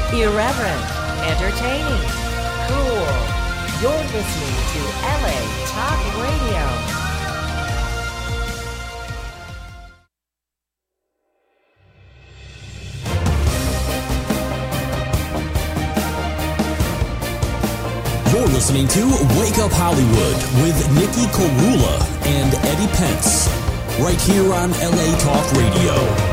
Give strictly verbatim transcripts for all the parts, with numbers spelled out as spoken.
Irreverent, entertaining, cool. You're listening to L A Talk Radio. You're listening to Wake Up Hollywood with Nikki Korula and Eddie Pence, right here on L A Talk Radio.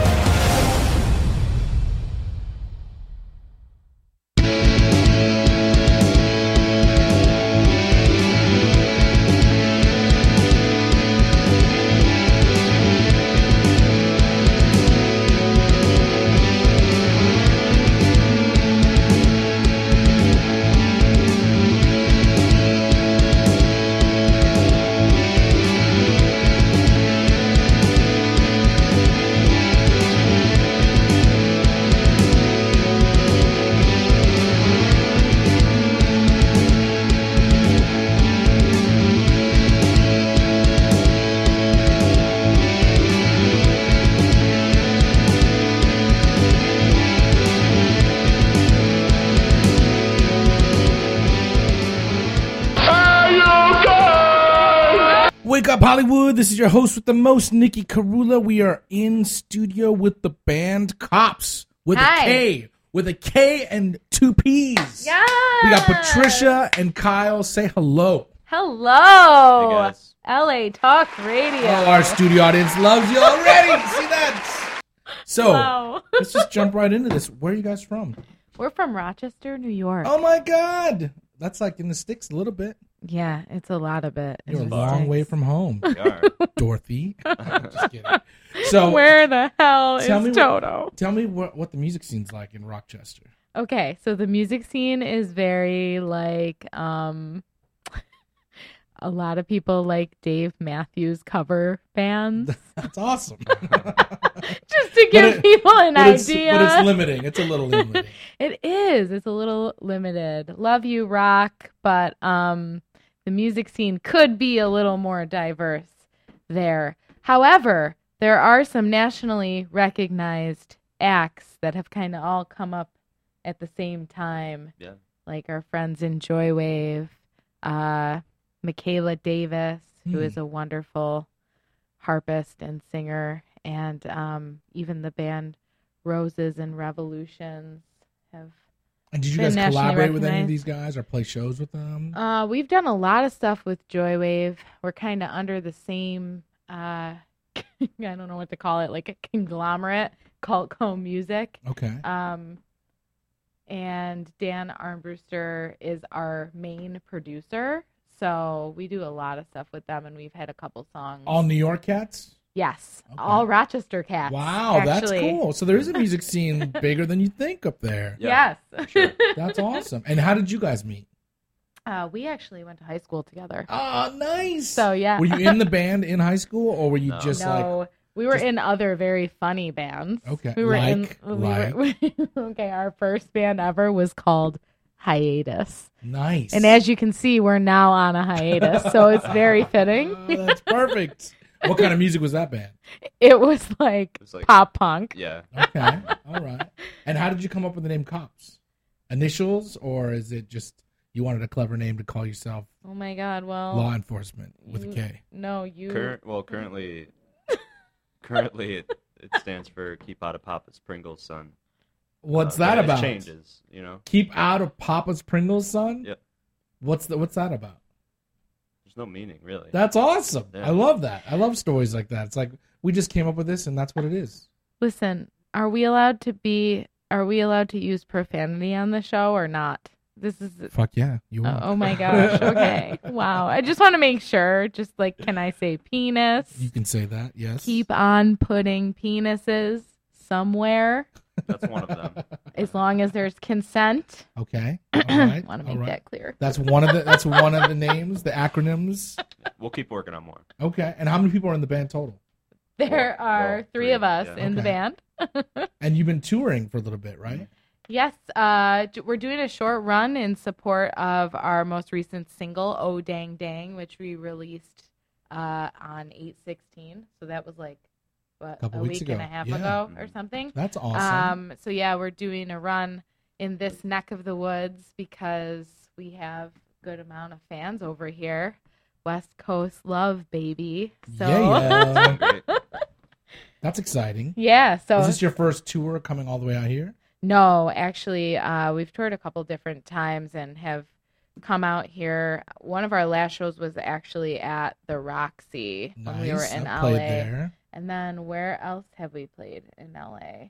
Wake Up Hollywood, this is your host with the most, Nikki Korula. We are in studio with the band Cops with Hi. a K, with a K and two P's. Yeah. We got Patricia and Kyle. Say hello. Hello. Hey, guys. L A Talk Radio. Oh, our studio audience loves you already. See that? So, Wow. let's just jump right into this. Where are you guys from? We're from Rochester, New York. Oh my God. That's like in the sticks a little bit. Yeah, it's a lot of it. You're a It's long sticks. way from home, We are. Dorothy. Just kidding. So, Where the hell is tell me what- Toto? tell me what, what the music scene's like in Rochester. Okay, so the music scene is very like um a lot of people like Dave Matthews cover bands. That's awesome. Just to give it- people an but it's, idea. but it's limiting. It's a little limiting. It is. It's a little limited. Love you, rock, but um, the music scene could be a little more diverse there. However, there are some nationally recognized acts that have kind of all come up at the same time, Yeah. like our friends in Joywave, uh, Michaela Davis, who Hmm. is a wonderful harpist and singer, and um, even the band Roses and Revolutions have. And did you Been guys nationally collaborate with any of recognized. these guys or play shows with them? Uh, we've done a lot of stuff with Joywave. We're kind of under the same, uh, I don't know what to call it, like a conglomerate, Cultco Music. Okay. Um, and Dan Armbruster is our main producer. So we do a lot of stuff with them, and we've had a couple songs. All New York cats? yes, Okay. all Rochester cats. Wow, that's actually. cool. So there is a music scene bigger than you think up there. Yeah, Yes. sure. That's awesome. And how did you guys meet? uh, we actually went to high school together. Oh, nice. So yeah. Were you in the band in high school, or were you No. just no, like, we were just- in other very funny bands. Okay, we were in. like- We like? were, okay, our first band ever was called Hiatus, nice? and as you can see, we're now on a hiatus, so it's very fitting. Oh, that's perfect. What kind of music was that band? It was like, It was like- pop punk. Yeah. Okay, all right. And how did you come up with the name Cops? Initials, or is it just you wanted a clever name to call yourself Oh my God! Well, law enforcement with a you- K? No, you. Current. Well, currently, currently it, it stands for Keep Out of Papa's Pringles Son. What's Uh, that but about? It changes. You know. Keep out of Papa's Pringles, son. Yep. What's the, What's that about? There's no meaning really. That's awesome. Yeah. I love that. I love stories like that. It's like we just came up with this, and that's what it is. Listen, are we allowed to be? Are we allowed to use profanity on the show or not? This is. Fuck yeah, you Oh, are. oh my gosh. Okay. Wow. I just want to make sure. Just like, can I say penis? You can say that. Yes. Keep on putting penises somewhere That's one of them. as long as there's consent. Okay. All right. want to All make right. that clear. That's one of the. That's one of the names, the acronyms. We'll keep working on more. Okay. And how many people are in the band total? There Well, are well, three three, of us yeah. in the Okay. band. And you've been touring for a little bit, right? Yes, uh, d- we're doing a short run in support of our most recent single, "Oh Dang Dang," which we released uh, on eight sixteen. So that was like what Couple a weeks week ago. and a half Yeah. ago or something. That's awesome. Um, so yeah, we're doing a run in this neck of the woods because we have a good amount of fans over here. West Coast love, baby. So Yeah, Great. that's exciting. yeah, so Is this your first tour coming all the way out here? no, actually, uh, we've toured a couple different times and have come out here. One of our last shows was actually at the Roxy Nice. when we were in I L A. played there. And then where else have we played in L A?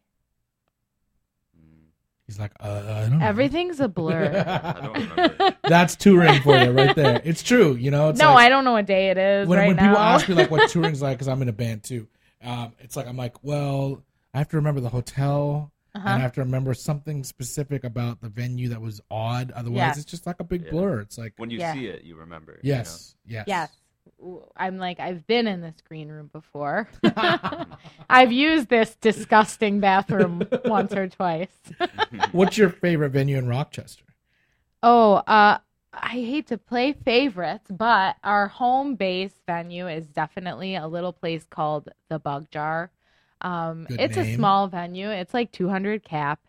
Mm, He's like, uh, I don't know. Everything's a blur. I don't remember. That's touring for you right there. It's true. You know, it's no, like, I don't know what day it is when, right when now. people ask me like what touring's like, because I'm in a band too, um, it's like I'm like, well, I have to remember the hotel, Uh-huh. and I have to remember something specific about the venue that was odd. Otherwise, Yeah. it's just like a big Yeah. blur. It's like, When you Yeah. see it, you remember. yes, yes, Yes. I'm like, I've been in this green room before. I've used this disgusting bathroom once or twice. You know? What's your favorite venue in Rochester? Oh, uh, I hate to play favorites, but our home base venue is definitely a little place called the Bug Jar. Um, Good it's a name. small venue. It's like two hundred cap,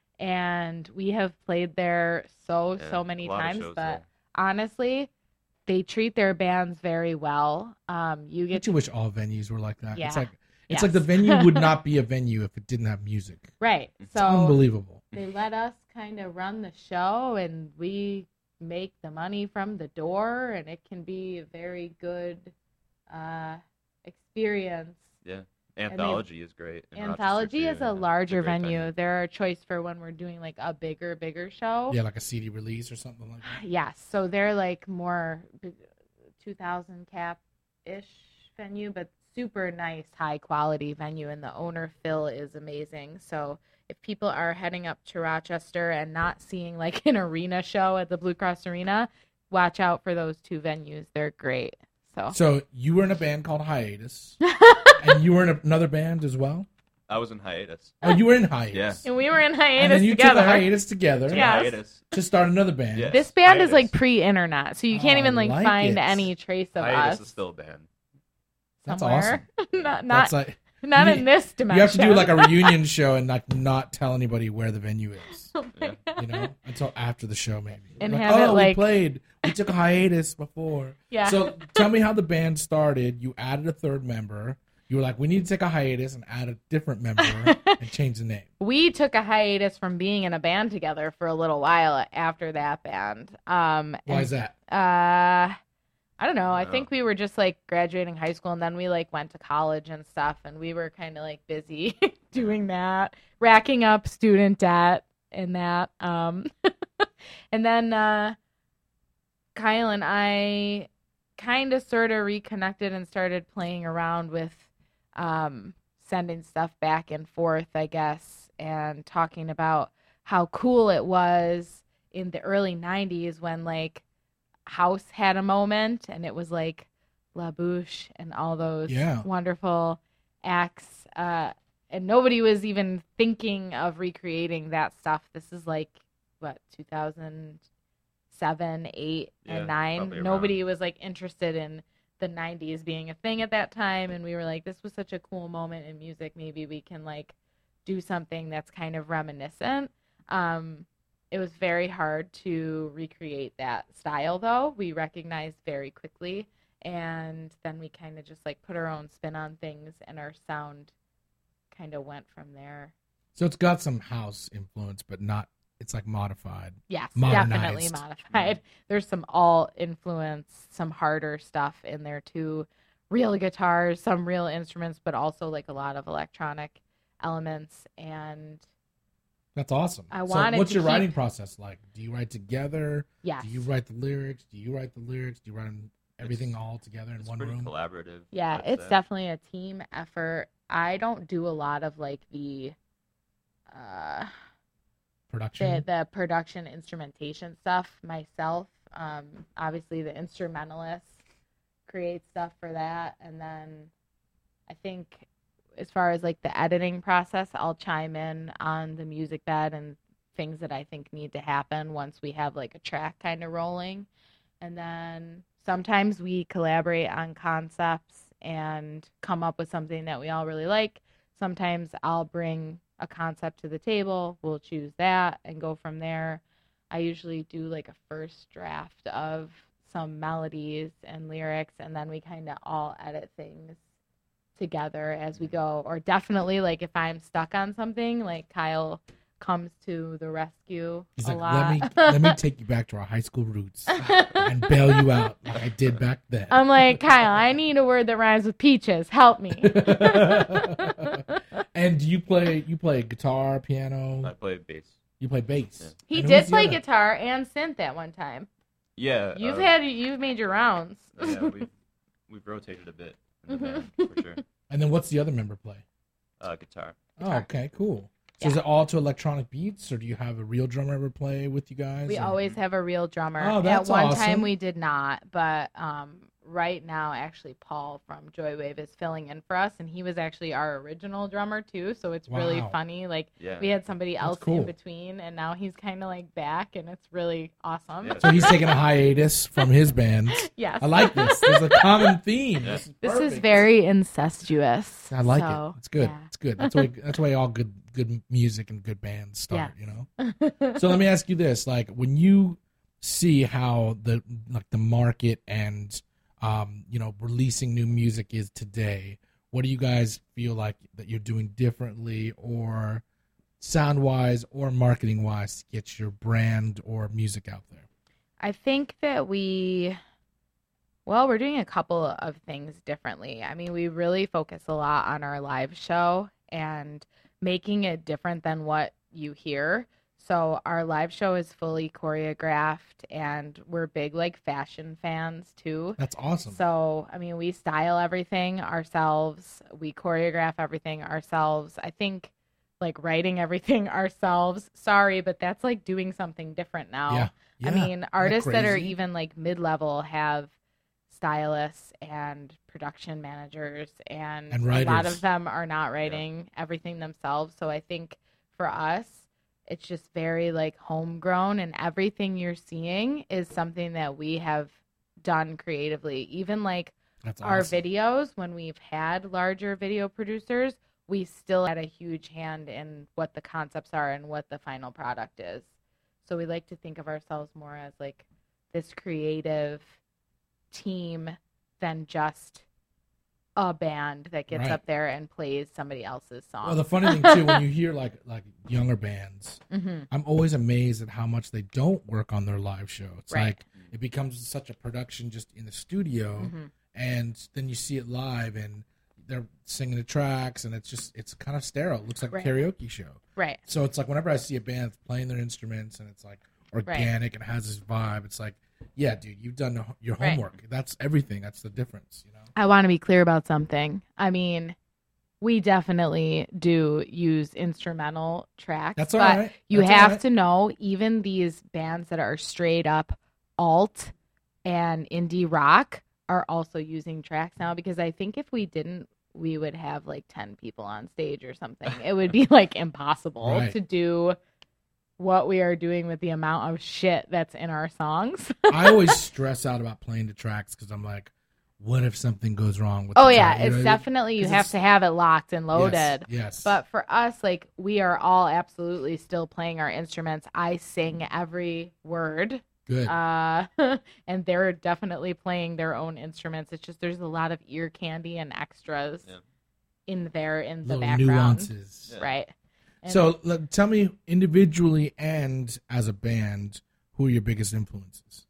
and we have played there so Yeah, so many a lot of times. shows But there. honestly, they treat their bands very well. Um, you get Don't you wish all venues were like that? Yeah. It's like it's Yes. like the venue would not be a venue if it didn't have music. right. It's So unbelievable. they let us kind of run the show, and we make the money from the door, and it can be a very good uh, experience. Yeah. Anthology is great. in Rochester, Anthology too, is a and it's larger great venue. They're our choice for when we're doing like a bigger, bigger show. Yeah, like a C D release or something like that. Yes, so they're like more two thousand cap ish venue, but super nice, high quality venue, and the owner Phil is amazing. So if people are heading up to Rochester and not seeing like an arena show at the Blue Cross Arena, watch out for those two venues. They're great. So, So you were in a band called Hiatus, and you were in another band as well. I was in hiatus. Oh, you were in Hiatus. Yeah. and we were in And hiatus then you together. took a hiatus together Took a Yes. hiatus. to start another band. Yeah. This band is like Hiatus. pre-internet, so you can't Oh, even like, I like find it. any trace of Hiatus us is still a band. That's somewhere. not not, That's like not you- in this dimension. you have to do like a reunion show and like not tell anybody where the venue is. Yeah. You know, until after the show maybe. And Like, have oh, it, we like- played. We took a hiatus before. Yeah. So tell me how the band started. You added a third member. You were like, we need to take a hiatus and add a different member and change the name. we took a hiatus from being in a band together for a little while after that band. Um, Why and, is that? Uh, I don't know. I Oh. think we were just like graduating high school, and then we like went to college and stuff, and we were kind of like busy doing that, racking up student debt and that. Um, and then uh, Kyle and I kind of sort of reconnected and started playing around with um, sending stuff back and forth, I guess, and talking about how cool it was in the early nineties when like House had a moment, and it was like La Bouche and all those Yeah. wonderful acts, uh, and nobody was even thinking of recreating that stuff. This is like what two thousand seven, eight, Yeah, and nine. probably around. Nobody was like interested in the nineties being a thing at that time, and we were like, this was such a cool moment in music. Maybe we can like do something that's kind of reminiscent. Um, it was very hard to recreate that style, though. We recognized very quickly, and then we kind of just like put our own spin on things, and our sound kind of went from there. So it's got some house influence, but not. It's like modified. Yes, Modernized. definitely modified. There's some alt influence, some harder stuff in there too. Real guitars, some real instruments, but also like a lot of electronic elements. And That's awesome. I so wanted what's to your keep- writing process like? Do you write together? yes, Do you write the lyrics? Do you write the lyrics? Do you write them, everything It's- all together in It's one pretty room? collaborative. yeah, I'd it's say. definitely a team effort. I don't do a lot of like the uh Production. the, the production instrumentation stuff myself. Um, obviously, the instrumentalist creates stuff for that, and then I think as far as like the editing process, I'll chime in on the music bed and things that I think need to happen once we have like a track kind of rolling, and then sometimes we collaborate on concepts and come up with something that we all really like. Sometimes I'll bring a concept to the table. We'll choose that and go from there. I usually do like a first draft of some melodies and lyrics, and then we kind of all edit things together as we go. Or definitely, like, if I'm stuck on something, like, Kyle comes to the rescue He's a like, lot. let me let me take you back to our high school roots and bail you out like I did back then. I'm like, Kyle, I need a word that rhymes with peaches. Help me. And do you play you play guitar, piano? I play bass. You play bass. Yeah. He And did who's the play other? guitar and synth at one time. Yeah. You've uh, had you've made your rounds. Yeah, we've, we've rotated a bit in the Mhm. band, for sure. And then what's the other member play? Uh, guitar. Oh, Guitar. okay, cool. So Yeah. is it all to electronic beats, or do you have a real drummer ever play with you guys? We or- always have a real drummer. Oh, that's At one awesome. time we did not, but um, right now actually Paul from Joywave is filling in for us, and he was actually our original drummer too. So it's really Wow. funny. Like Yeah. we had somebody else cool. in between, and now he's kind of like back, and it's really awesome. Yeah. So he's taking a hiatus from his band. Yes, I like this. There's a common theme. Yeah. This is, This is perfect. very incestuous. I like so, it. It's good. yeah. It's good. That's why. That's why all good good music and good bands start. Yes. You know. So let me ask you this: like, when you see how the like the market and um you know releasing new music is today, what do you guys feel like that you're doing differently, or sound wise, or marketing wise, to get your brand or music out there? I think that we, well, we're doing a couple of things differently. I mean, we really focus a lot on our live show and making it different than what you hear. So our live show is fully choreographed, and we're big like fashion fans too. That's awesome. So, I mean, we style everything ourselves. We choreograph everything ourselves. I think like writing everything ourselves. Sorry, but that's like doing something different now. Yeah. I Yeah. mean, artists that are crazy? even like mid-level have stylists and production managers, and, And a lot writers. of them are not writing everything themselves. So I think for us, it's just very like homegrown, and everything you're seeing is something that we have done creatively. Even like That's our awesome. videos, when we've had larger video producers, we still had a huge hand in what the concepts are and what the final product is. So we like to think of ourselves more as like this creative team than just a band that gets Right. up there and plays somebody else's song. Well, the funny thing too, when you hear like like younger bands, hmm I'm always amazed at how much they don't work on their live show. It's Right. like it becomes such a production just in the studio, hmm and then you see it live, and they're singing the tracks, and it's just it's kind of sterile. It looks like Right. a karaoke show. Right. So it's like whenever I see a band that's playing their instruments and it's like organic and has this vibe, it's like, yeah, dude, you've done the- your Right. homework. That's everything. That's the difference, you know. I want to be clear about something. I mean, we definitely do use instrumental tracks. That's all but right. You That's all have right. to know, even these bands that are straight up alt and indie rock are also using tracks now, because I think if we didn't, we would have like ten people on stage or something. It would be like impossible Right. to do what we are doing with the amount of shit that's in our songs. I always stress out about playing the tracks because I'm like, what if something goes wrong with Oh the yeah, track? You it's know, definitely, you 'cause have it's- to have it locked and loaded. Yes, yes. But for us, like, we are all absolutely still playing our instruments. I sing every word. good. Uh, and they're definitely playing their own instruments. It's just there's a lot of ear candy and extras Yeah. in there in the Little background. nuances. Yeah. Right. And So let, tell me individually and as a band, who are your biggest influences?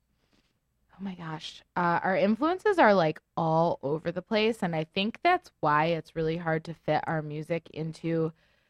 oh my gosh. Uh, our influences are like all over the place. And I think that's why it's really hard to fit our music into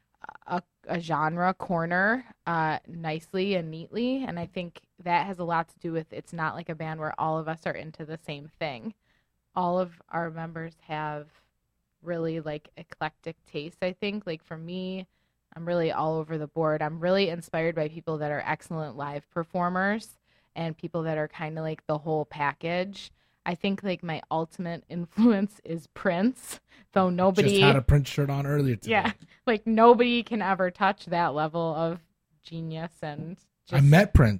a, a genre corner uh, nicely and neatly. And I think that has a lot to do with it's not like a band where all of us are into the same thing. All of our members have really like eclectic taste, I think. Like for me, I'm really all over the board. I'm really inspired by people that are excellent live performers and people that are kind of like the whole package. I think like my ultimate influence is Prince, though nobody Just had a Prince shirt on earlier today. yeah, like nobody can ever touch that level of genius and just I met Prince.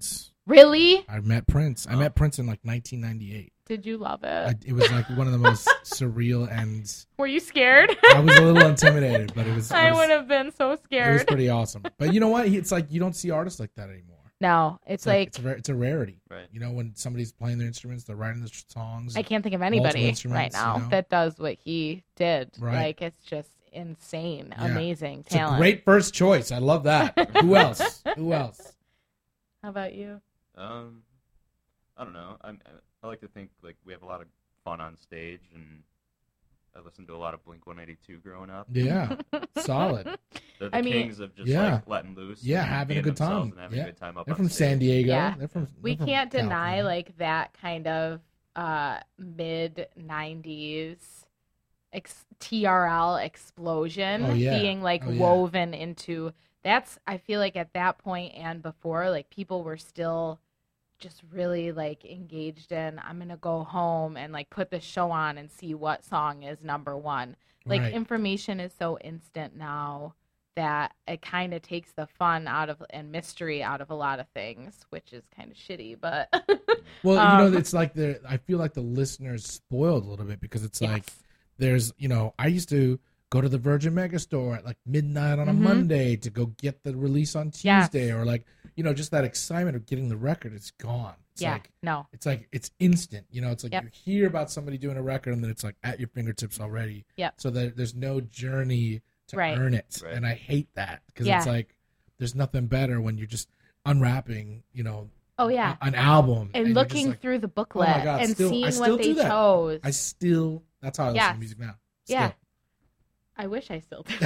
Really? I met Prince. I Oh. met Prince in like nineteen ninety-eight. Did you love it? I, it was like one of the most surreal, and Were you scared? I was a little intimidated, but it was. It I was, would have been so It was scared. pretty awesome. But you know what? It's like you don't see artists like that anymore. No, it's, like, it's a, ra- it's a rarity. Right. You know, when somebody's playing their instruments, they're writing the songs. I can't think of multiple anybody right instruments, now you know? that does what he did. Right. Like, it's just insane, Yeah. amazing It's talent. a great first choice. I love that. Who else? Who else? How about you? Um, I don't know. I'm, I like to think like we have a lot of fun on stage, and I listened to a lot of Blink one eighty-two growing up. Yeah, solid. They're the I mean- kings of just Yeah. like letting loose. Yeah, and having a being good time. themselves And having Yeah. a good time up They're on from stage. San Diego. Yeah. They're from. We they're from can't deny California. like that kind of uh mid nineties ex- T R L explosion Oh, yeah. being like Oh, yeah. woven into that's I feel like at that point and before like people were still just really like engaged in I'm gonna go home and like put the show on and see what song is number one. Like Right. information is so instant now that it kind of takes the fun out of and mystery out of a lot of things, which is kind of shitty, but Well, you Um, know, it's like the. I feel like the listeners spoiled a little bit because it's like Yes. there's, you know, I used to go to the Virgin Megastore at like midnight on a Mhm. Monday to go get the release on Yes. Tuesday, or like, you know, just that excitement of getting the record. It's gone. It's yeah, like no, it's like it's instant. You know, it's like Yep. you hear about somebody doing a record and then it's like at your fingertips already. Yep. So that there's no journey to Right. earn it, Right. and I hate that because Yeah. it's like there's nothing better when you're just unwrapping, you know, oh yeah, a- an album and, you're just looking like, through the booklet oh my God, and still- I seeing still what they do that. chose. I still that's how I listen Yes. to music now. Yeah. Still. I wish I still did. You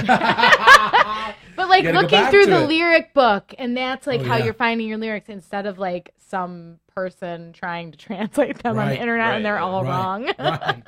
But like gotta go looking back through to the it. lyric book, and that's like Oh, how yeah. you're finding your lyrics instead of like some person trying to translate them on Right, the internet right, and they're right, all right, wrong. right.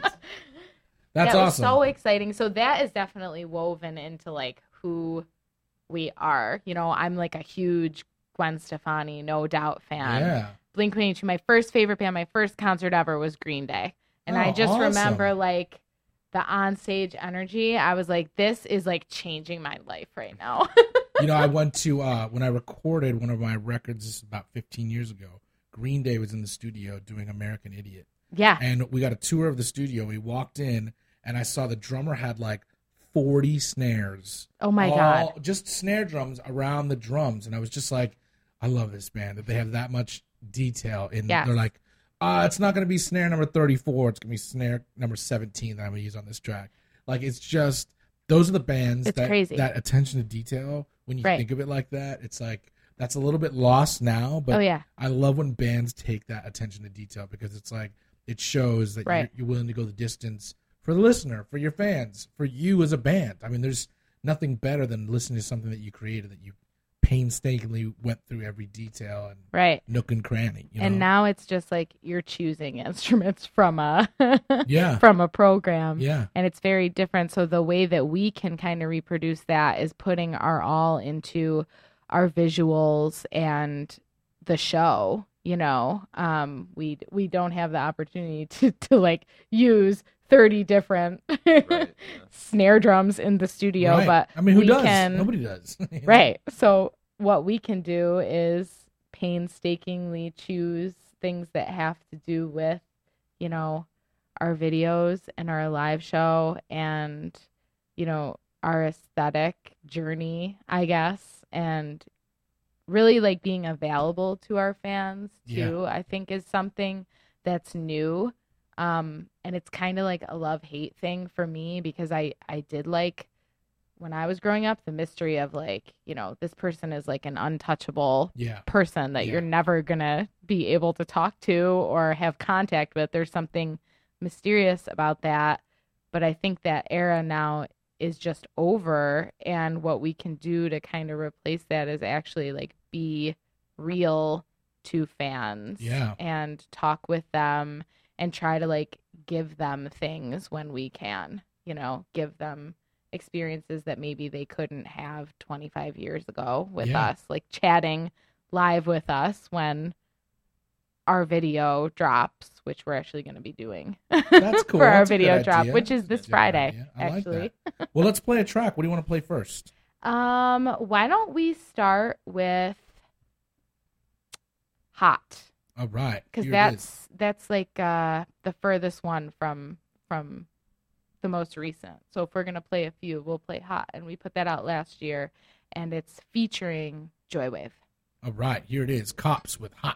That's that was awesome. so exciting. So that is definitely woven into like who we are. You know, I'm like a huge Gwen Stefani, no doubt fan. yeah. Blink one eighty-two, my first favorite band, my first concert ever was Green Day. And Oh, I just awesome. remember like the onstage energy. I was like, this is like changing my life right now. You know, I went to uh when I recorded one of my records this is about fifteen years ago. Green Day was in the studio doing American Idiot. yeah. And we got a tour of the studio. We walked in and I saw the drummer had like forty snares. Oh my all- God. Just snare drums around the drums. And I was just like, I love this band that they have that much detail in Yes. they're like, uh, it's not gonna be snare number thirty-four, it's gonna be snare number seventeen that I'm gonna use on this track. Like it's just those are the bands It's that crazy. that attention to detail when you Right. think of it like that, it's like that's a little bit lost now, but Oh yeah. I love when bands take that attention to detail because it's like it shows that Right. you're, you're willing to go the distance for the listener, for your fans, for you as a band. I mean, there's nothing better than listening to something that you created that you painstakingly went through every detail and Right. nook and cranny. You know? And now it's just like you're choosing instruments from a yeah, from a program. yeah, And it's very different. So the way that we can kind of reproduce that is putting our all into our visuals and the show. You know, um, we we don't have the opportunity to to like use thirty different Right, yeah. snare drums in the studio, right. but I mean, who we does? can, Nobody does. You know? right. So what we can do is painstakingly choose things that have to do with, you know, our videos and our live show and, you know, our aesthetic journey, I guess, and really like being available to our fans too, I think is something that's new. Um, and it's kind of like a love-hate thing for me because I, I did like when I was growing up, the mystery of like, you know, this person is like an untouchable Yeah, person that Yeah. you're never going to be able to talk to or have contact with. There's something mysterious about that. But I think that era now is just over. And what we can do to kind of replace that is actually like be real to fans Yeah. and talk with them and try to like give them things when we can, you know, give them experiences that maybe they couldn't have twenty-five years ago with Yeah. us, like chatting live with us when our video drops, which we're actually going to be doing That's cool. for our That's a good video drop, idea. which is That's a this good Friday, idea. I like actually. that. Well, let's play a track. What do you want to play first? Um, why don't we start with Hot. All right. Because Here it is. that's that's like uh, the furthest one from from the most recent. So if we're gonna play a few, we'll play Hot, and we put that out last year, and it's featuring Joywave. All right. Here it is. Cops with Hot.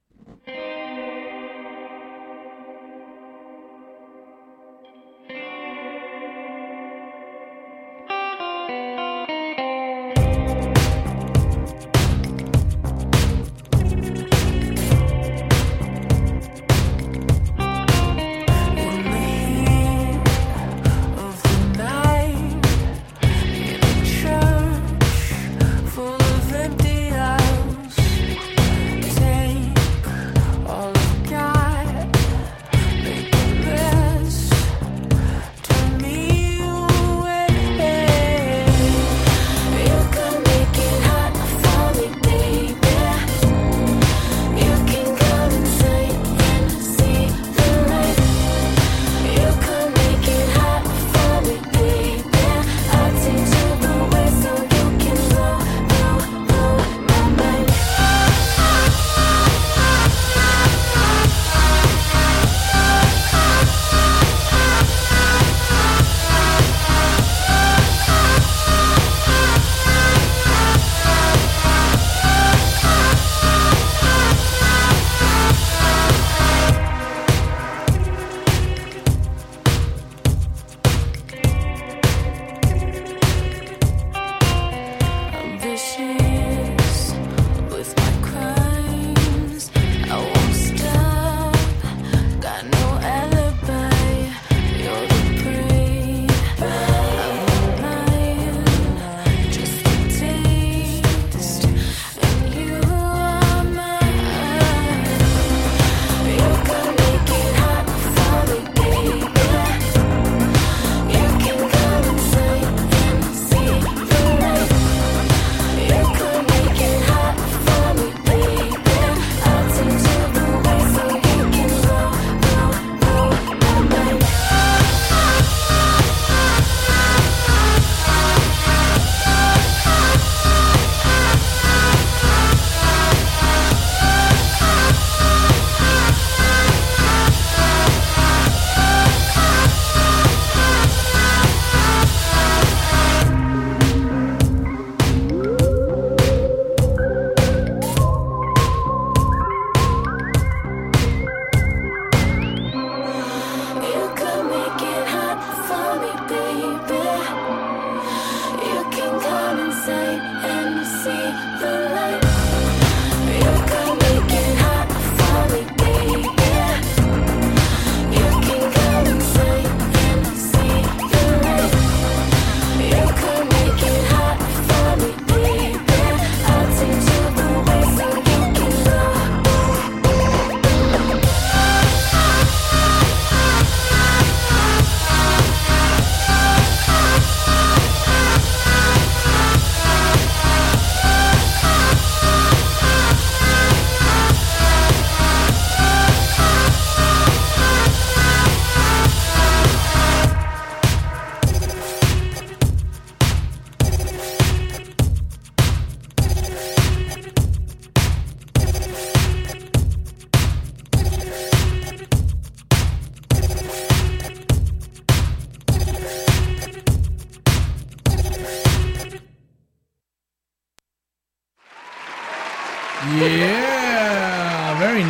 Yeah, very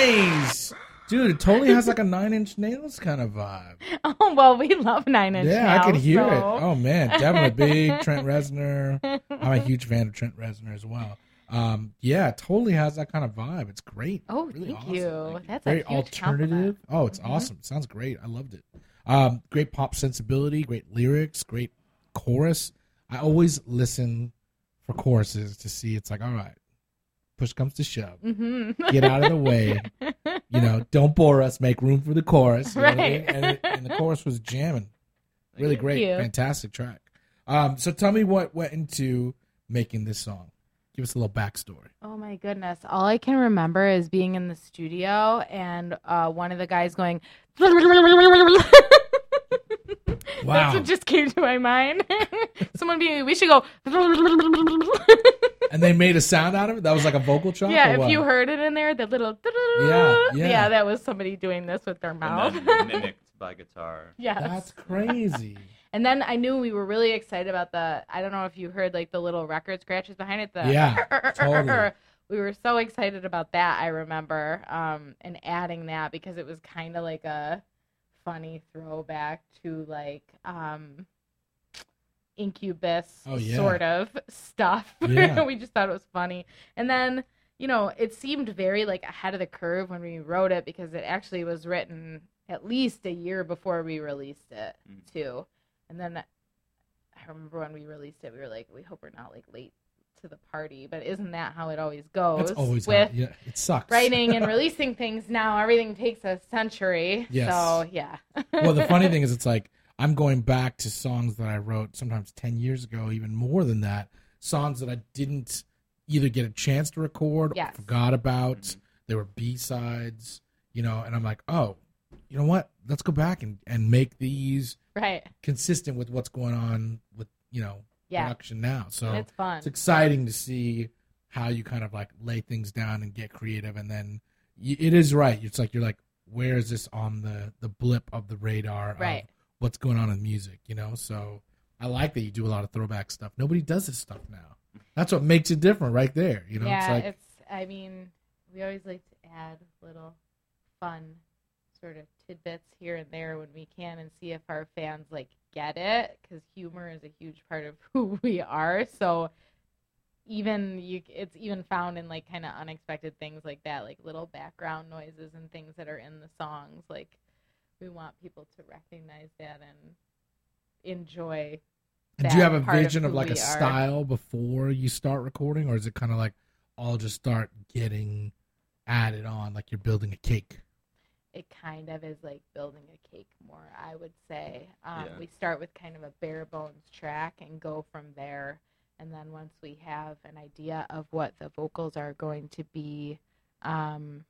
nice. Dude, it totally has like a Nine Inch Nails kind of vibe. Oh, well, we love Nine Inch Yeah, Nails. I could hear so. it. Oh, man. Definitely big Trent Reznor. I'm a huge fan of Trent Reznor as well. Um, yeah, it totally has that kind of vibe. It's great. Oh, Really thank awesome. you. Thank That's Very a huge alternative. compliment. Oh, it's Mhm. awesome. Sounds great. I loved it. Um, great pop sensibility, great lyrics, great chorus. I always listen for choruses to see it's like, all right, push comes to shove. Mm-hmm. Get out of the way. You know, don't bore us. Make room for the chorus. You know what I Right. mean? and, it, and the chorus was jamming. Really Thank great. you. Fantastic track. Um, so tell me what went into making this song. Give us a little backstory. Oh my goodness. All I can remember is being in the studio and uh, one of the guys going, Wow. That's what just came to my mind. Someone being, we should go. And they made a sound out of it? That was like a vocal chop? Yeah, or if what? you heard it in there, the little Yeah, yeah. yeah, that was somebody doing this with their mouth. And then mimicked by guitar. Yes. That's crazy. And then I knew we were really excited about the, I don't know if you heard like the little record scratches behind it. The Yeah, totally. We were so excited about that, I remember, um, and adding that because it was kind of like a funny throwback to like um, Incubus Oh, yeah. sort of stuff. Yeah. We just thought it was funny. And then, you know, it seemed very like ahead of the curve when we wrote it because it actually was written at least a year before we released it, Mm. too. And then I remember when we released it, we were like, we hope we're not like late to the party, but isn't that how it always goes? That's always with how, yeah, it sucks. writing and releasing things now? Everything takes a century. Yes. So yeah. Well, the funny thing is, it's like I'm going back to songs that I wrote sometimes ten years ago, even more than that. Songs that I didn't either get a chance to record Yes. or forgot about. Mhm. They were B-sides, you know, and I'm like, oh, you know what? Let's go back and, and make these Right. consistent with what's going on with, you know, Yeah. production now. So And it's fun. it's exciting to see how you kind of like lay things down and get creative. And then y- it is right. It's like, you're like, where is this on the, the blip of the radar Right. of what's going on in music, you know? So I like that you do a lot of throwback stuff. Nobody does this stuff now. That's what makes it different right there. You know, yeah, it's like, it's, I mean, we always like to add little fun sort of tidbits here and there when we can and see if our fans like get it, because humor is a huge part of who we are. So even you, it's even found in like kind of unexpected things like that, like little background noises and things that are in the songs. Like we want people to recognize that and enjoy. and do you that have a part of vision of, who like we a are. style before you start recording, or is it kind of like all just start getting added on, like you're building a cake? It kind of is like building a cake more, I would say. Um, Yeah. We start with kind of a bare bones track and go from there. And then once we have an idea of what the vocals are going to be, um,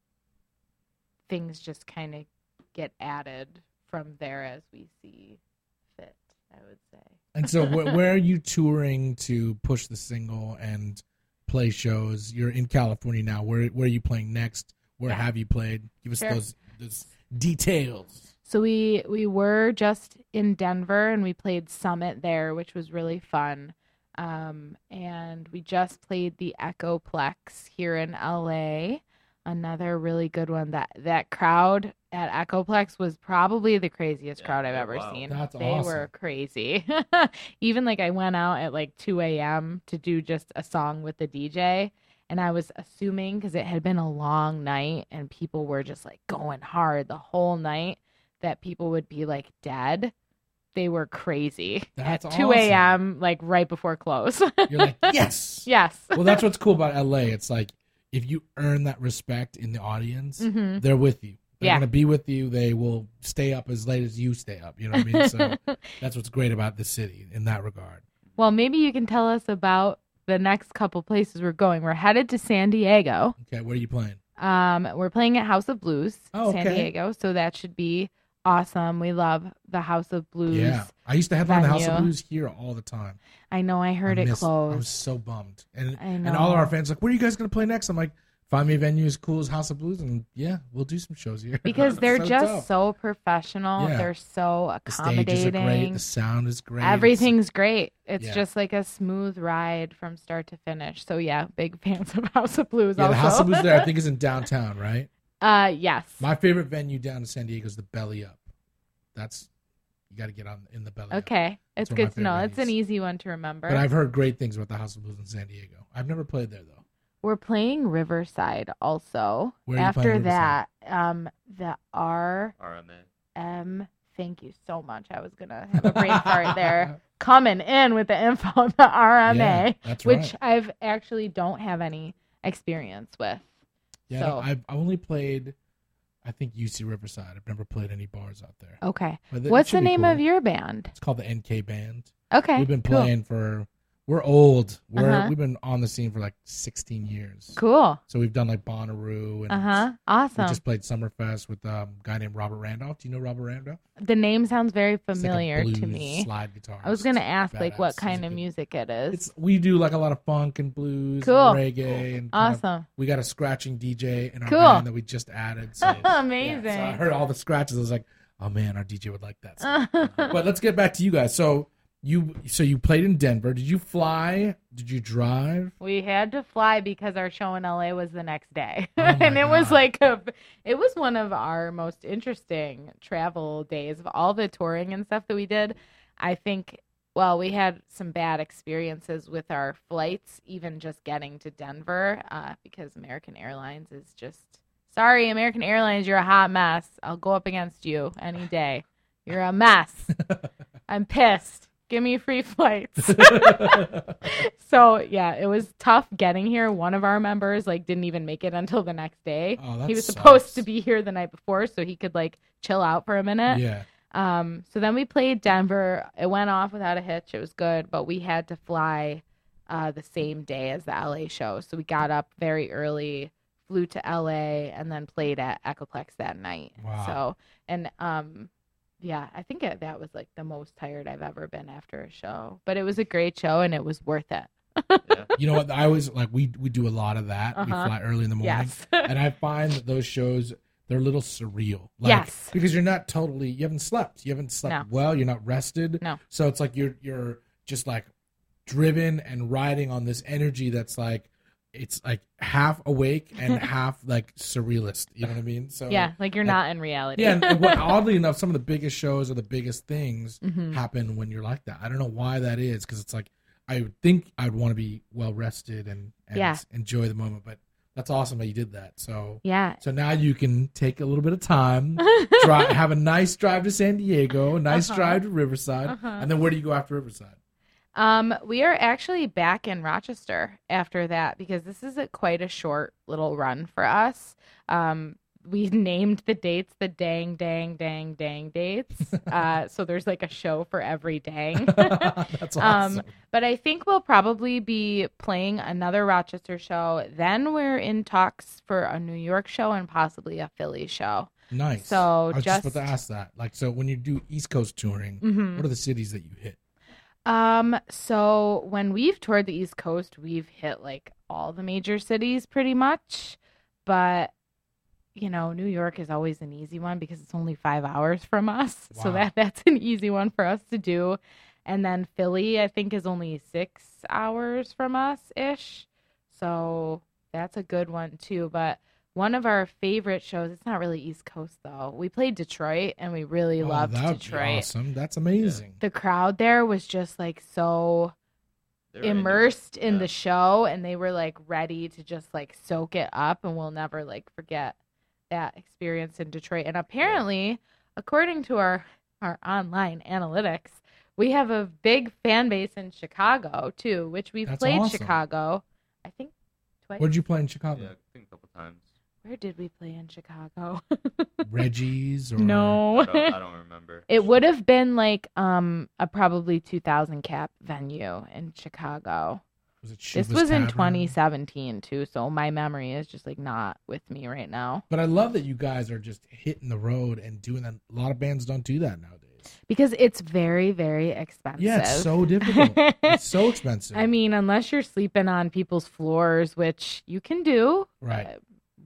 things just kind of get added from there as we see fit, I would say. And so, wh- where are you touring to push the single and play shows? You're in California now. Where where are you playing next? Where Yeah. have you played? Give us Sure. those those details. So we we were just in Denver and we played Summit there, which was really fun. Um, and we just played the Echoplex here in L A. Another really good one. That that crowd at Echoplex was probably the craziest Yeah, crowd I've yeah, ever wow. seen. That's they awesome. were crazy. Even like I went out at like two a.m. to do just a song with the D J. And I was assuming, because it had been a long night and people were just like going hard the whole night, that people would be like dead. They were crazy That's at two a.m., like right before close. You're like, yes. Yes. Well, that's what's cool about L A. It's like, if you earn that respect in the audience, hmm they're with you. They're Yeah. going to be with you. They will stay up as late as you stay up. You know what I mean? So that's what's great about the city in that regard. Well, maybe you can tell us about the next couple places we're going. We're headed to San Diego. Okay, what are you playing? Um, we're playing at House of Blues, Oh, San okay. Diego. So that should be awesome. We love the House of Blues. Yeah. I used to headline the House of venue. Blues here all the time. I know. I heard I it miss- I was closed. so bummed. And I and all of know. our fans like, where are you guys going to play next? I'm like, find me a venue as cool as House of Blues, and yeah, we'll do some shows here. Because they're So just dope. so professional. Yeah. They're so The stages are great. accommodating. The sound is great. Everything's great. It's Yeah. just like a smooth ride from start to finish. So yeah, big fans of House of Blues. Yeah, also. the House of Blues there, I think, is in downtown, right? uh, yes. My favorite venue down in San Diego is the Belly Up. That's you got to get on in the Belly Up. Okay, it's one of my good to know. favorite It's an venues. easy one to remember. But I've heard great things about the House of Blues in San Diego. I've never played there though. We're playing Riverside also. Where are you After playing that, um, the R R M A. M. Thank you so much. I was gonna have a brain fart there. Coming in with the info, the R M A, Yeah, that's which right. I've actually don't have any experience with. Yeah, so- no, I've I only played, I think U C Riverside. I've never played any bars out there. Okay. But it What's should the be name cool. of your band? It's called the N K Band. Okay. We've been cool. playing for we're old. We're Uh-huh. we've been on the scene for like sixteen years. Cool. So we've done like Bonnaroo and Uh huh. we Awesome. just played Summerfest with um, a guy named Robert Randolph. Do you know Robert Randolph? The name sounds very He's like a familiar to blues me. Slide guitar. I was gonna ask like Badass. what He's kind a of good- music it is. It's we do like a lot of funk and blues, Cool. and reggae, and kind of- Awesome. we got a scratching D J in our Cool. band that we just added. So, Amazing. yeah, so I heard all the scratches. I was like, oh man, our D J would like that. Stuff. But let's get back to you guys. So you so you played in Denver. Did you fly? Did you drive? We had to fly because our show in L A was the next day. Oh my and it was God. like a it was one of our most interesting travel days of all the touring and stuff that we did. I think well, we had some bad experiences with our flights, even just getting to Denver, uh, because American Airlines is just sorry, American Airlines, you're a hot mess. I'll go up against you any day. You're a mess. I'm pissed. Give me free flights. So yeah, it was tough getting here. One of our members like didn't even make it until the next day. Oh, that He was sucks. supposed to be here the night before so he could like chill out for a minute. Yeah. Um, so then we played Denver. It went off without a hitch. It was good, but we had to fly uh, the same day as the L A show. So we got up very early, flew to L A, and then played at Echoplex that night. Wow. So, and um, yeah, I think it, that was like the most tired I've ever been after a show. But it was a great show, and it was worth it. Yeah. You know what? I always like we we do a lot of that. We Uh-huh. fly early in the morning, Yes. and I find that those shows they're a little surreal. Like, Yes. because you're not totally you haven't slept. You haven't slept No. well. You're not rested. No. So it's like you're you're just like driven and riding on this energy that's like it's like half awake and half like surrealist. You know what I mean? So Yeah, like you're like- not in reality. Yeah, and, and what, oddly enough, some of the biggest shows or the biggest things Mhm. happen when you're like that. I don't know why that is, because it's like I would think I'd want to be well rested and, and Yeah. enjoy the moment. But that's awesome that you did that. So Yeah. so now you can take a little bit of time, drive, have a nice drive to San Diego, a nice Uh-huh. drive to Riverside, Uh-huh. and then where do you go after Riverside? Um, we are actually back in Rochester after that because this is a quite a short little run for us. Um, we named the dates the dang, dang, dang, dang dates. Uh, so there's like a show for every dang. That's awesome. Um, but I think we'll probably be playing another Rochester show. Then we're in talks for a New York show and possibly a Philly show. Nice. so I was just, just- about to ask that. Like, so when you do East Coast touring, Mhm. what are the cities that you hit? Um, so when we've toured the East Coast, we've hit like all the major cities pretty much. But you know, New York is always an easy one because it's only five hours from us. So Wow. that that's an easy one for us to do. And then Philly, I think, is only six hours from us ish. So that's a good one too. But one of our favorite shows, it's not really East Coast though. We played Detroit and we really Oh, loved that would be Detroit. awesome. That's amazing. The crowd there was just like so They were into it. immersed in Yeah. the show, and they were like ready to just like soak it up, and we'll never like forget that experience in Detroit. And apparently, according to our our online analytics, we have a big fan base in Chicago too, which we've That's played awesome. Chicago, I think twice. Where'd you play in Chicago? Yeah, I think a couple times. Where did we play in Chicago? Reggie's or no. I don't, I don't remember. It would have been like um a probably two thousand cap venue in Chicago. Was it This Shiva's was in Tavern? twenty seventeen too, so my memory is just like not with me right now. But I love that you guys are just hitting the road and doing that. A lot of bands don't do that nowadays. Because it's very, very expensive. Yeah, it's so difficult. It's so expensive. I mean, unless you're sleeping on people's floors, which you can do. Right. uh,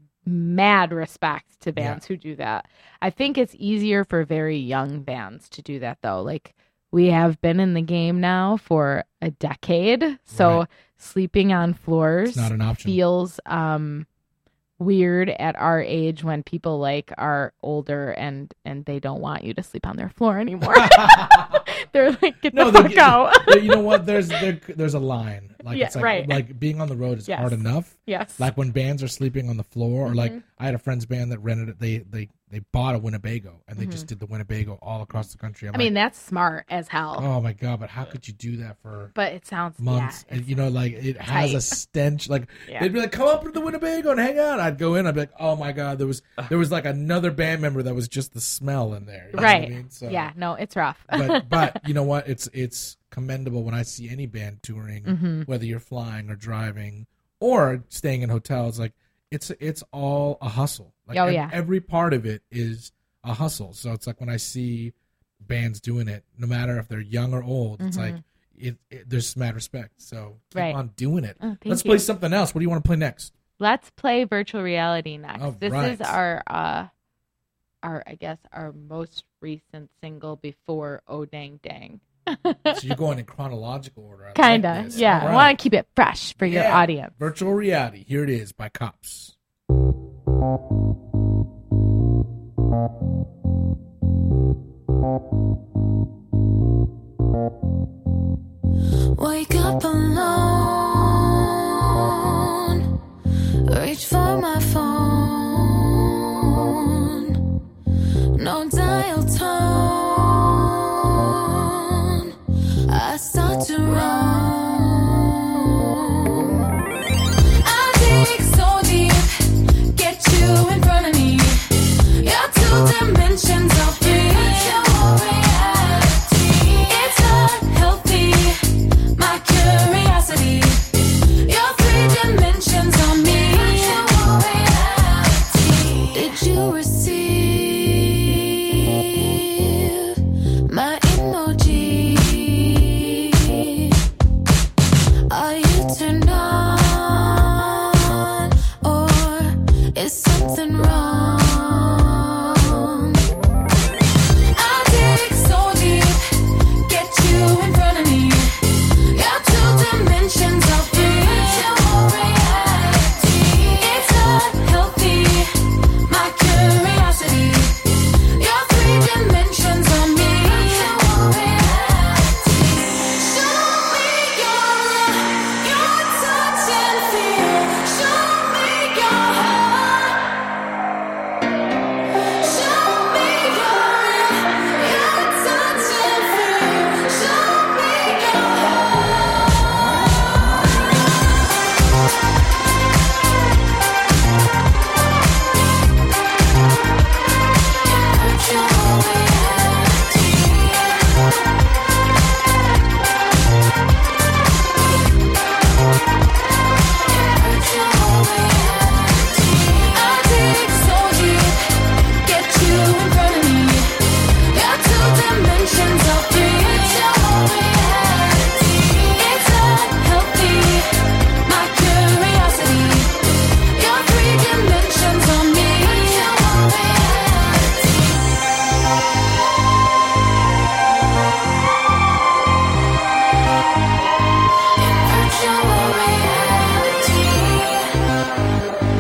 mad respect to bands who do that. I think it's easier for very young bands to do that though. Like we have been in the game now for a decade, so Right. sleeping on floors It's not an option. feels um weird at our age when people like are older and and they don't want you to sleep on their floor anymore. They're like, get No, the they- fuck out. But you know what? There's there, there's a line. Like Yeah, it's like right. like being on the road is Yes. hard enough. Yes. Like when bands are sleeping on the floor, or like Mhm. I had a friend's band that rented it. They they they bought a Winnebago and they Mhm. just did the Winnebago all across the country. I'm I mean, like, that's smart as hell. oh my god! But how could you do that for But it sounds months? Yeah, and it's- you know, like it has tight. a stench. Like Yeah. they'd be like, "Come up to the Winnebago and hang out." I'd go in. I'd be like, "Oh my god!" There was there was like another band member that was just the smell in there. You know what I right. mean? So, Yeah. No, it's rough. but but you know what? It's it's commendable when I see any band touring, Mm-hmm. whether you're flying or driving or staying in hotels. Like it's it's all a hustle. Like Oh, ev- yeah. every part of it is a hustle. So it's like when I see bands doing it, no matter if they're young or old, it's Mhm. like it, it, there's mad respect. So keep Right. on doing it. Oh, thank Let's you. play something else. What do you want to play next? Let's play virtual reality next. All this right. is our uh our I guess our most recent single before Oh Dang Dang. So you're going in chronological order. I like Kinda. this. Yeah. All I right. want to keep it fresh for your Yeah. audience. Virtual reality. Here it is by Cops. Wake up alone, reach for my phone, no dial tone, I start to roam. I dig so deep, get you in front of me, your two dimensions of virtual reality. It's unhealthy, my curiosity, your three dimensions on me. Did you receive my emoji? Are you turned on, or is something wrong? I dig so deep, get you in front of me, your two dimensions of virtual reality. It's unhealthy, my curiosity, your three dimensions on me. Show me your, your touch and feel. Show me your heart. Show me your, your touch and feel. Show me your I dig so deep, get you in front of me, your two dimensions of virtual reality. It's unhealthy, my curiosity, your three dimensions on me. Virtual reality.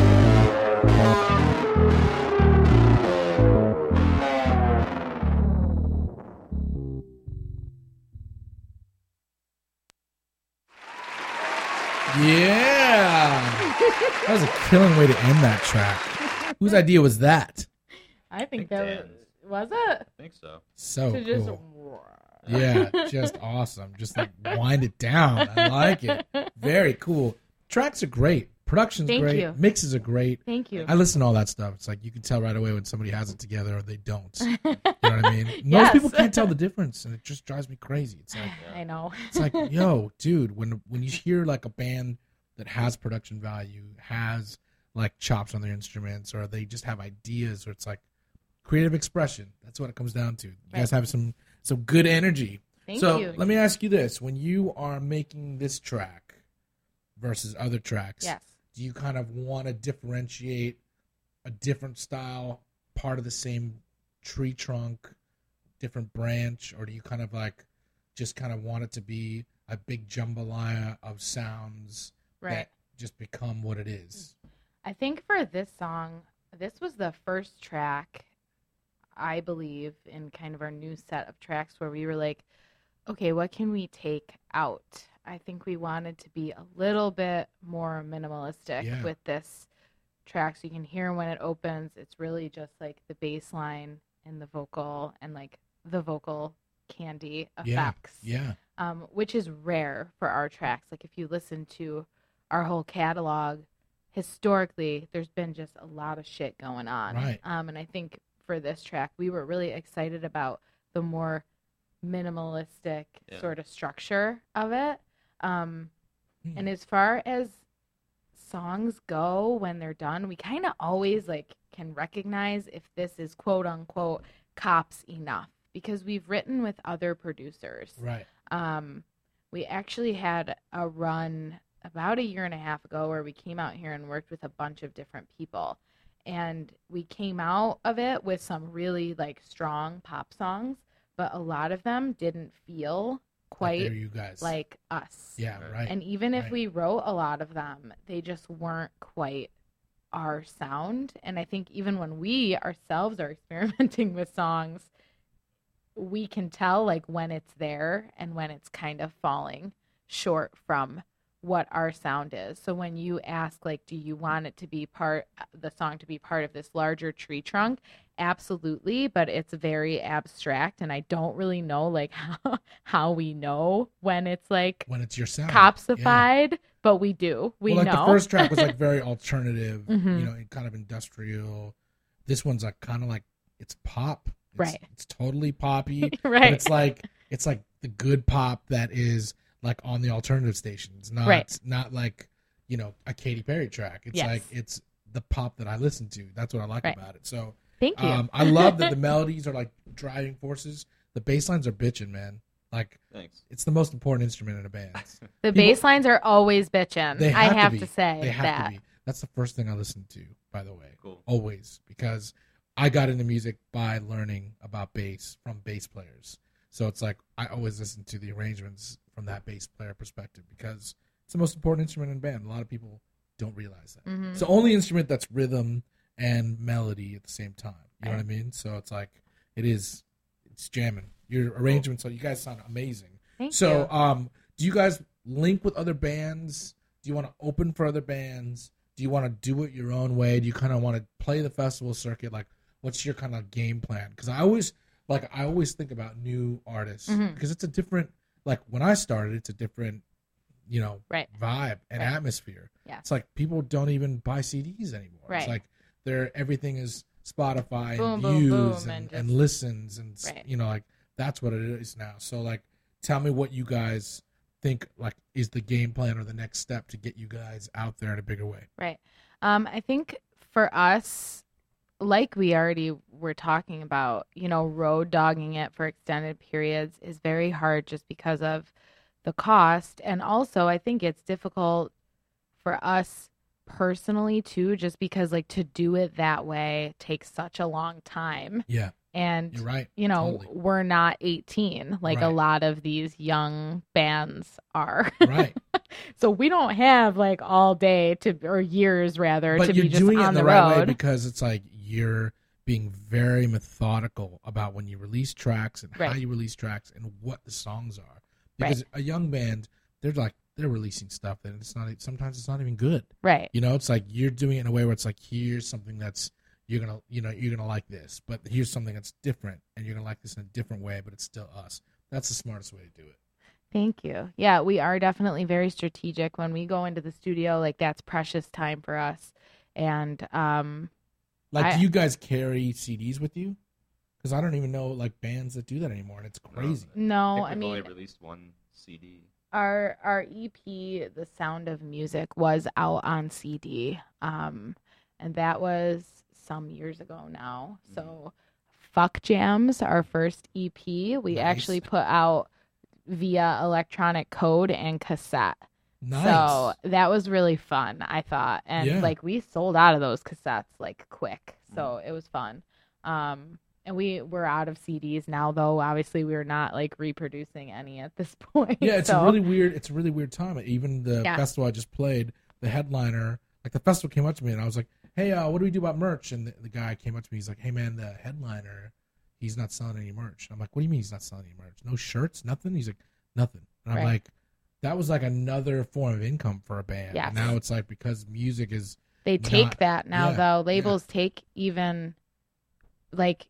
Yeah. That was a killing way to end that track. Whose idea was that? I think think that Dan's. was, was it? I think so. So To just cool. Yeah, just awesome. Just like wind it down. I like it. Very cool. Tracks are great. Production's Thank great. you. Mixes are great. Thank you. I listen to all that stuff. It's like you can tell right away when somebody has it together or they don't. You know what I mean? Most Yes. people can't tell the difference, and it just drives me crazy. It's like I know. it's like, yo, dude, when when you hear like a band that has production value, has like chops on their instruments, or they just have ideas, or it's like creative expression. That's what it comes down to. You guys Right. have some some good energy. Thank so you. let me ask you this: when you are making this track versus other tracks, Yes. do you kind of want to differentiate a different style, part of the same tree trunk, different branch, or do you kind of like just kind of want it to be a big jambalaya of sounds Right. that just become what it is? I think for this song, this was the first track, I believe, in kind of our new set of tracks where we were like, okay, what can we take out? I think we wanted to be a little bit more minimalistic Yeah. with this track. So you can hear when it opens, it's really just like the bass line and the vocal and like the vocal candy Yeah, effects. yeah, Um, which is rare for our tracks. Like if you listen to our whole catalog, historically, there's been just a lot of shit going on. Right. Um, and I think for this track, we were really excited about the more minimalistic Yeah. sort of structure of it. Um, Hmm. and as far as songs go, when they're done, we kind of always like can recognize if this is quote unquote cops enough because we've written with other producers. Right. Um, we actually had a run about a year and a half ago where we came out here and worked with a bunch of different people. And we came out of it with some really like strong pop songs, but a lot of them didn't feel Like, quite there you guys. like us. yeah, Right. right. And even if Right. we wrote a lot of them, they just weren't quite our sound. And I think even when we ourselves are experimenting with songs, we can tell like when it's there and when it's kind of falling short from what our sound is. So when you ask like, do you want it to be part, the song to be part of this larger tree trunk? Absolutely, but it's very abstract and I don't really know like how, how we know when it's like when it's your sound. copsified, but we do. We well, like know. the first track was like very alternative, Mhm. you know, and kind of industrial. This one's like kind of like it's pop. It's, Right. It's totally poppy. But Right. it's like it's like the good pop that is like on the alternative stations, not Right. not like, you know, a Katy Perry track. It's Yes. like it's the pop that I listen to. That's what I like Right. about it. So Thank you. um, I love that the melodies are like driving forces. The bass lines are bitching, man. Like Thanks. it's the most important instrument in a band. the people- bass lines are always bitching. They I have, have to, to, be. say they have that. to be. That's the first thing I listen to, by the way. Cool. Always, because I got into music by learning about bass from bass players. So it's like I always listen to the arrangements from that bass player perspective because it's the most important instrument in a band. A lot of people don't realize that. Mhm. It's the only instrument that's rhythm and melody at the same time. You know what I Right. mean? So it's like it is. It's jamming. Your arrangements. So you guys sound amazing. Thank So, you. um, do you guys link with other bands? Do you want to open for other bands? Do you want to do it your own way? Do you kind of want to play the festival circuit? Like, what's your kind of game plan? Because I always, like, I always think about new artists Mhm. because it's a different. Like when I started, it's a different, you know, Right. vibe and Right. atmosphere. Yeah. It's like people don't even buy C Ds anymore. Right. It's like they're everything is Spotify Boom, and boom, views boom, and, and and just- listens and s- Right. you know, like that's what it is now. So like, tell me what you guys think like is the game plan or the next step to get you guys out there in a bigger way. Right. Um, I think for us, like we already were talking about, you know, road dogging it for extended periods is very hard just because of the cost. And also, I think it's difficult for us personally, too, just because, like, to do it that way takes such a long time. Yeah, And, you're right. you know, Totally. we're not eighteen like a Right. lot of these young bands are. Right. So we don't have like all day to, or years rather, But to you're be just doing it on in the, the, right way road. because it's like you're being very methodical about when you release tracks and how Right. you release tracks and what the songs are. Because a young band, they're like they're releasing stuff that it's not. Sometimes it's not even good. Right. You know, it's like you're doing it in a way where it's like here's something that's you're gonna you know you're gonna like this, but here's something that's different and you're gonna like this in a different way, but it's still us. That's the smartest way to do it. Thank you. Yeah, we are definitely very strategic when we go into the studio. Like that's precious time for us. And um, Like, I- do you guys carry C Ds with you? Because I don't even know like bands that do that anymore, and it's crazy. no, I, I think we've only mean, released one C D. our our E P, The Sound of Music, was out on C D, um, and that was some years ago now. So, Fuck Jams, our first E P, we Nice. actually put out via electronic code and cassette. Nice. So that was really fun, I thought. And Yeah. like we sold out of those cassettes like quick. So it was fun. Um and we were out of C Ds now though. Obviously we were not like reproducing any at this point. Yeah, it's so, a really weird. It's a really weird time. Even the Yeah. festival I just played, the headliner, like the festival came up to me and I was like, "Hey, uh, what do we do about merch?" And the, the guy came up to me. He's like, "Hey, man, the headliner, he's not selling any merch." And I'm like, "What do you mean he's not selling any merch? No shirts, nothing?" He's like, "Nothing." And I'm Right. like, "That was like another form of income for a band." Yes. And now it's like because music is they take not- that now yeah, though. Labels take even like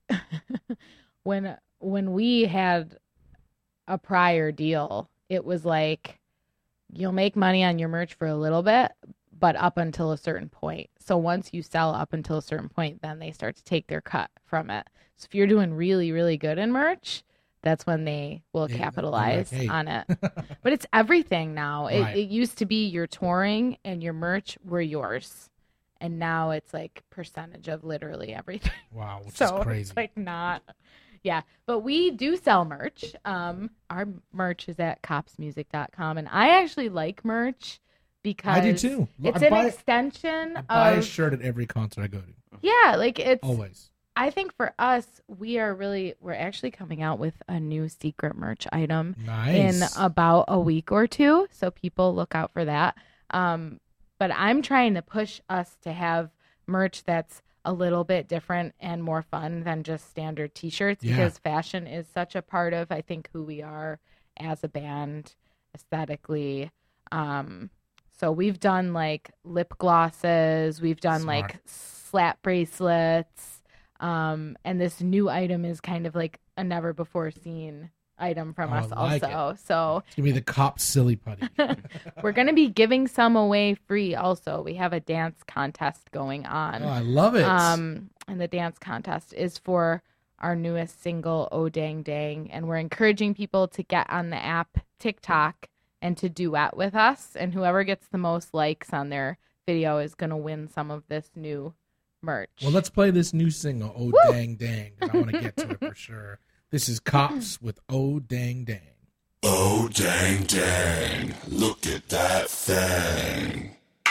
when when we had a prior deal, it was like you'll make money on your merch for a little bit, but up until a certain point. So once you sell up until a certain point, then they start to take their cut from it. So if you're doing really, really good in merch, that's when they will Yeah, capitalize they're like, hey. on it. But it's everything now. It, Right. it used to be your touring and your merch were yours. And now it's like percentage of literally everything. Wow, which So is crazy. it's like not, yeah. But we do sell merch. Um, our merch is at cops music dot com. And I actually like merch because I do too. it's I an buy, extension I buy a of, shirt at every concert I go to. yeah, like it's, Always. I think for us, we are really, we're actually coming out with a new secret merch item in Nice. about a week or two. So people look out for that. Um, but I'm trying to push us to have merch that's a little bit different and more fun than just standard t-shirts Yeah. because fashion is such a part of, I think, who we are as a band aesthetically. Um, so we've done like lip glosses. We've done Smart. like slap bracelets. Um, and this new item is kind of like a never before seen item from I us like also. So It's gonna be the cop silly putty. we're going to be giving some away free also. We have a dance contest going on. Oh, I love it. Um, and the dance contest is for our newest single, Oh Dang Dang. And we're encouraging people to get on the app TikTok and to duet with us. And whoever gets the most likes on their video is going to win some of this new merch. Well, let's play this new single, Oh Woo! Dang Dang, 'cause I want to get to it for sure. This is Cops with Oh Dang Dang. Oh, dang, dang, look at that thing.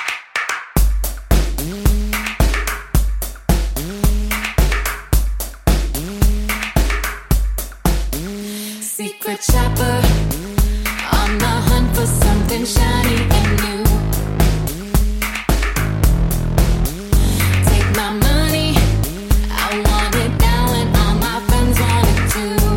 Secret shopper on the hunt for something shiny and new. Take my money, I want it now, and all my friends want it too.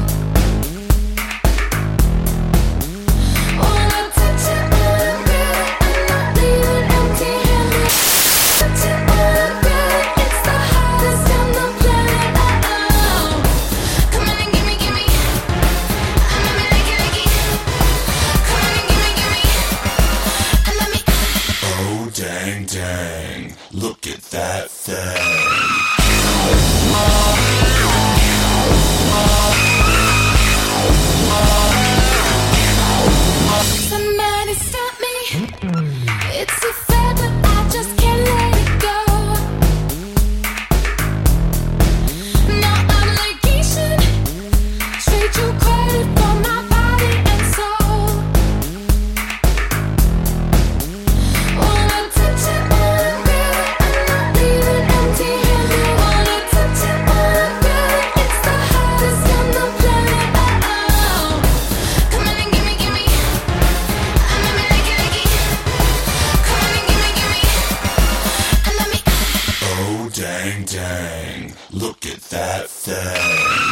Wanna touch it, wanna grab it, I'm not leaving empty-handed. Touch it, wanna grab it, it's the hottest on the planet. Oh, come on and gimme, gimme. I love me like it, like it. Come on and gimme, gimme. I love me. Oh, dang, dang, look at that thing. Somebody stop me. It's a fad, but I just can't let it go. No obligation. Trade you credit for my body and soul. Wanna touch it, wanna grab it, I'm not leaving empty-handed. Wanna touch it, wanna grab it, it's the hottest on the planet. Oh, come on and gimme, gimme. I love me like it, like it. Come on and gimme, gimme. I love me. Oh, dang, dang, look at that thing.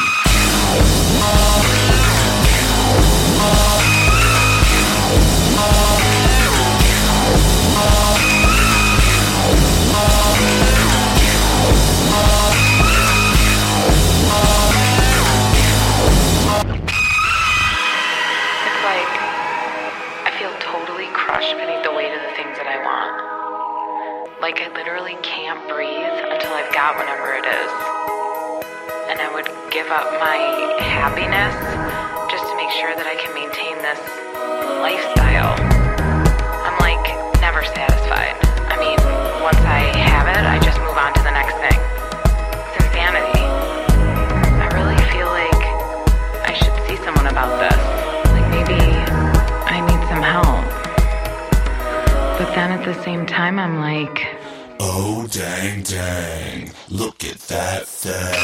It's like I feel totally crushed beneath the weight of the things that I want. Like I literally can't breathe until I've got whatever it is. And I would give up my happiness just to make sure that I can maintain this lifestyle. I'm like never satisfied. I mean, once I have it, I just move on to the next thing. It's insanity. I really feel like I should see someone about this. Like maybe I need some help. But then at the same time, I'm like, Oh, dang, dang, look at that thing.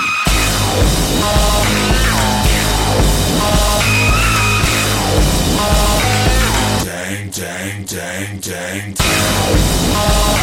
Dang, dang, dang, dang, dang.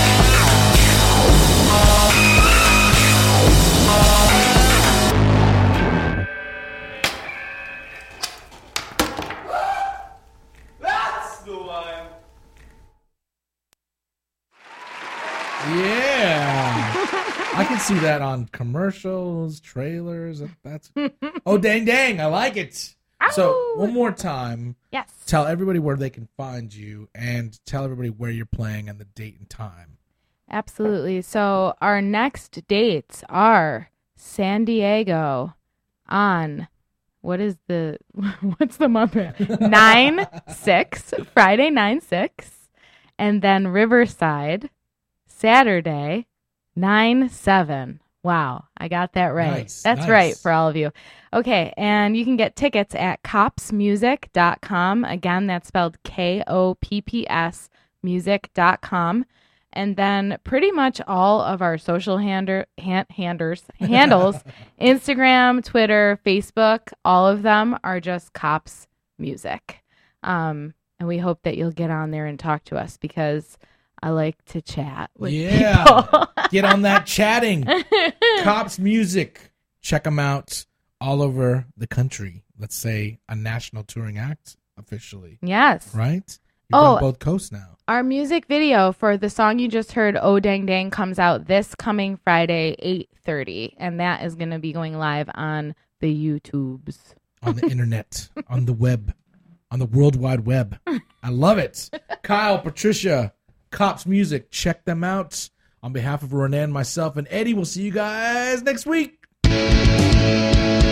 Yeah. I can see that on commercials, trailers. That's Oh Dang Dang. I like it. So Ow! one more time, Yes. tell everybody where they can find you and tell everybody where you're playing and the date and time. Absolutely. So our next dates are San Diego on what is the what's the month? nine six Friday nine six, and then Riverside Saturday nine seven. Wow, I got that right. Nice, That's nice. right for all of you. Okay, and you can get tickets at cops music dot com. Again, that's spelled K O P P S music dot com. And then pretty much all of our social hander, hand, handers, handles, Instagram, Twitter, Facebook, all of them are just Cops Music. Um, and we hope that you'll get on there and talk to us because I like to chat with Yeah. people. Get on that chatting. Cops Music. Check them out all over the country. Let's say a national touring act officially, Yes. right? You're Oh. on both coasts now. Our music video for the song you just heard, Oh Dang Dang, comes out this coming Friday, eight thirty. And that is going to be going live on the YouTubes. On the internet, on the web, on the World Wide Web. I love it. Kyle, Patricia, Cops Music, check them out. On behalf of Renan, myself, and Eddie, we'll see you guys next week.